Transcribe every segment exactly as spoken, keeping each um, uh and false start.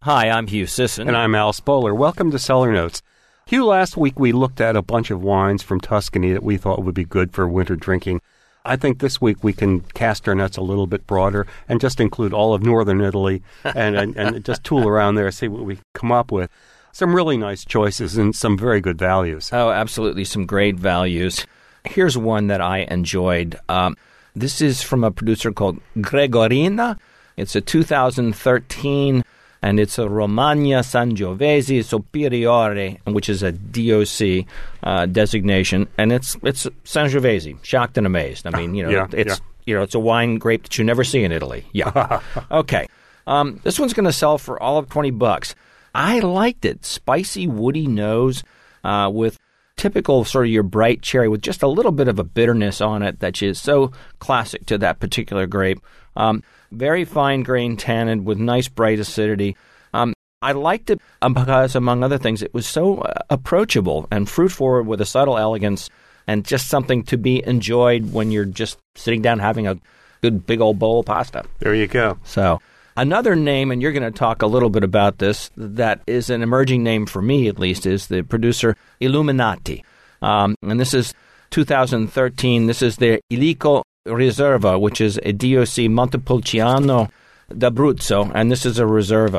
Hi, I'm Hugh Sisson. And I'm Al Spoler. Welcome to Cellar Notes. Hugh, last week we looked at a bunch of wines from Tuscany that we thought would be good for winter drinking. I think this week we can cast our nets a little bit broader and just include all of northern Italy and, and, and just tool around there and see what we come up with. Some really nice choices and some very good values. Oh, absolutely. Some great values. Here's one that I enjoyed. Um, this is from a producer called Gregorina. It's a two thousand thirteen, and it's a Romagna Sangiovese Superiore, which is a D O C uh, designation, and it's it's Sangiovese. Shocked and amazed. I mean, you know, yeah, it's yeah. you know, it's a wine grape that you never see in Italy. Yeah. Okay. Um, this one's going to sell for all of twenty bucks. I liked it. Spicy, woody nose uh, with typical sort of your bright cherry with just a little bit of a bitterness on it that is so classic to that particular grape. Um, very fine grain tannin with nice bright acidity. Um, I liked it because, among other things, it was so uh, approachable and fruit forward with a subtle elegance and just something to be enjoyed when you're just sitting down having a good big old bowl of pasta. There you go. So another name, and you're going to talk a little bit about this, that is an emerging name for me at least, is the producer Illuminati. Um, and this is two thousand thirteen. This is their Ilico Riserva, which is a D O C Montepulciano d'Abruzzo, and this is a Riserva.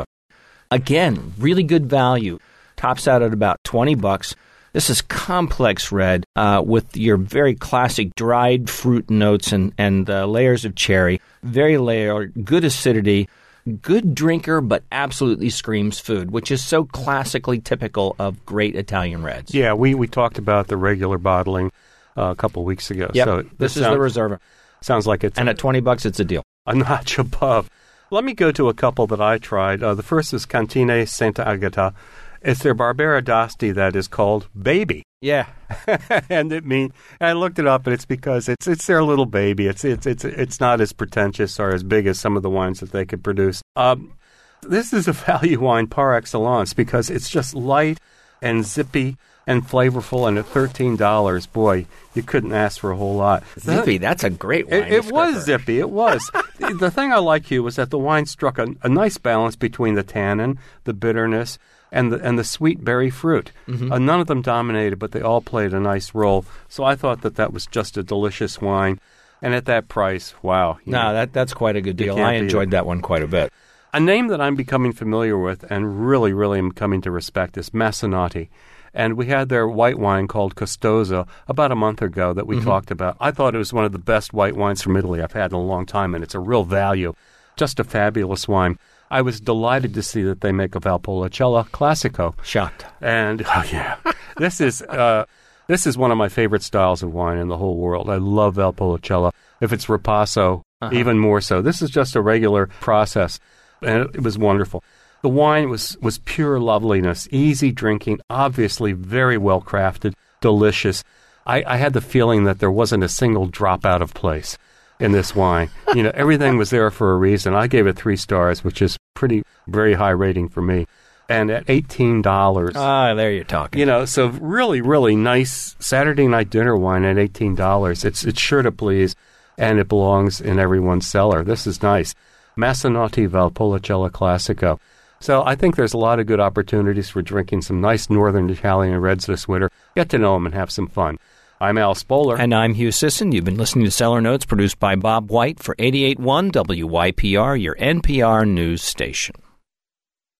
Again, really good value. Tops out at about twenty bucks. This is complex red uh, with your very classic dried fruit notes and, and uh, layers of cherry. Very layered, good acidity, good drinker, but absolutely screams food, which is so classically typical of great Italian reds. Yeah, we, we talked about the regular bottling uh, a couple weeks ago. Yep, so this, this is sounds, the Riserva. Sounds like it's And at twenty bucks, it's a deal. A notch above. Let me go to a couple that I tried. Uh, the first is Cantine Santa Agata. It's their Barbera d'Asti that is called Baby. Yeah. and it mean I looked it up, and it's because it's it's their little baby. It's it's it's it's not as pretentious or as big as some of the wines that they could produce. Um, this is a value wine par excellence because it's just light and zippy and flavorful, and at thirteen dollars, boy, you couldn't ask for a whole lot. Zippy, that's a great wine. It, it was zippy, it was. The thing I like, Hugh, was that the wine struck a, a nice balance between the tannin, the bitterness, and the and the sweet berry fruit. Mm-hmm. Uh, none of them dominated, but they all played a nice role. So I thought that that was just a delicious wine. And at that price, wow. No, know, that that's quite a good deal. I enjoyed that one quite a bit. A name that I'm becoming familiar with and really, really am coming to respect is Massinotti. And we had their white wine called Costoso about a month ago that we mm-hmm. talked about. I thought it was one of the best white wines from Italy I've had in a long time, and it's a real value. Just a fabulous wine. I was delighted to see that they make a Valpolicella Classico. Shocked. And, oh yeah, this is uh, this is one of my favorite styles of wine in the whole world. I love Valpolicella. If it's Ripasso, uh-huh. even more so. This is just a regular process, and it, it was wonderful. The wine was, was pure loveliness, easy drinking, obviously very well crafted, delicious. I, I had the feeling that there wasn't a single drop out of place in this wine. You know, everything was there for a reason. I gave it three stars, which is pretty, very high rating for me. And at eighteen dollars. Ah, there you're talking. You know, so really, really nice Saturday night dinner wine at eighteen dollars. It's, it's sure to please, and it belongs in everyone's cellar. This is nice. Massinotti Valpolicella Classico. So I think there's a lot of good opportunities for drinking some nice northern Italian reds this winter. Get to know them and have some fun. I'm Al Spoler. And I'm Hugh Sisson. You've been listening to Cellar Notes, produced by Bob White for eighty-eight point one W Y P R, your N P R news station.